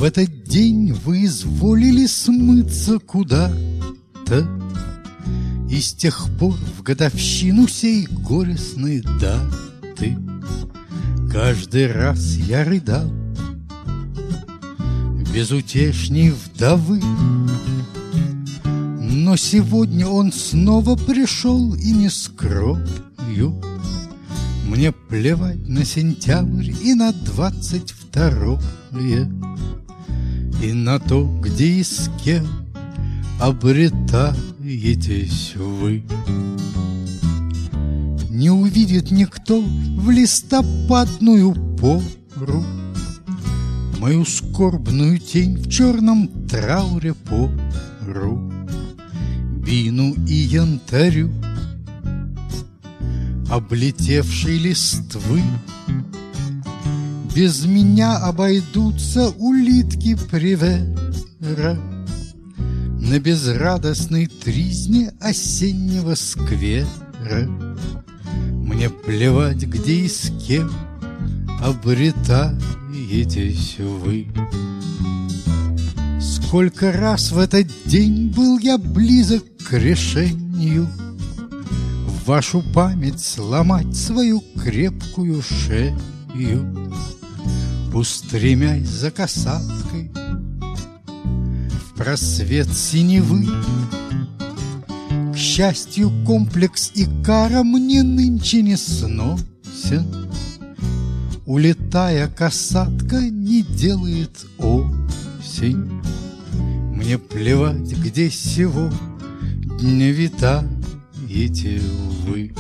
В этот день вы изволили смыться куда-то, и с тех пор в годовщину сей горестной даты каждый раз я рыдал безутешней вдовы. Но сегодня он снова пришел, и не скрою, мне плевать на сентябрь и на 22-е, и на то, где и с кем обретаетесь вы. Не увидит никто в листопадную пору мою скорбную тень в черном трауре пору, бину и янтарю облетевшей листвы. Без меня обойдутся улитки Привера на безрадостной тризне осеннего сквера. Мне плевать, где и с кем обретаетесь вы. Сколько раз в этот день был я близок к решению в вашу память сломать свою крепкую шею, устремясь за касаткой в просвет синевы. К счастью, комплекс Икара мне нынче не сносен. Улетая, касатка не делает осень. Мне плевать, где сегодня витаете вы.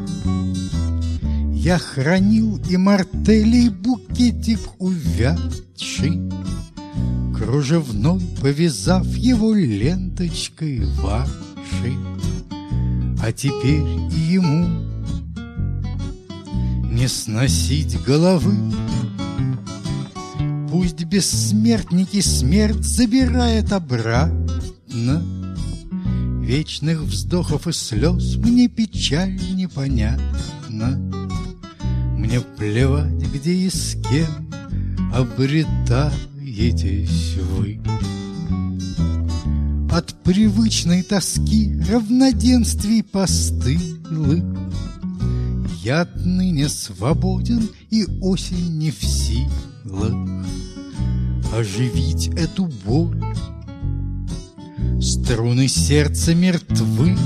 Я хранил и мартелей букетик увядший, кружевной повязав его ленточкой вашей. А теперь и ему не сносить головы. Пусть бессмертники смерть забирает обратно. Вечных вздохов и слез мне печаль непонятна. Мне плевать, где и с кем обретаетесь вы. От привычной тоски равноденствий постылых я отныне свободен, и осень не в силах оживить эту боль. Струны сердца мертвы,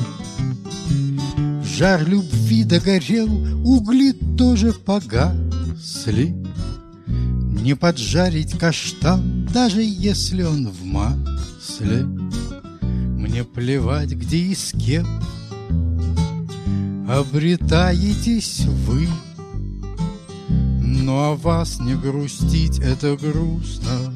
жар любви догорел, угли тоже погасли. Не поджарить каштан, даже если он в масле. Мне плевать, где и с кем обретаетесь вы. Но о вас не грустить — это грустно